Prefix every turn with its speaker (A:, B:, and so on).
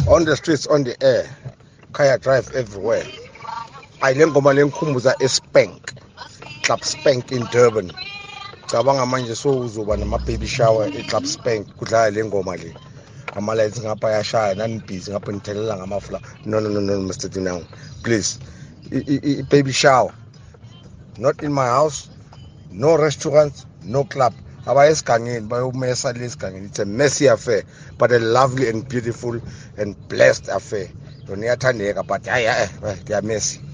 A: on the streets, on the air, Kaya Drive everywhere. Ayilengoma lengikhumbuza eSpank, Club Spank in Durban. Cabanga manje so uzoba nama baby shower eClub Spank kudlala lengoma le. Ama-lights ngapha yashaya nanibhizi ngapha nithelela ngamafula. No, Mr. Dinang. Please. Baby shower. Not in my house. No restaurants, no club. It's a messy affair, but a lovely and beautiful and blessed affair. But they are messy.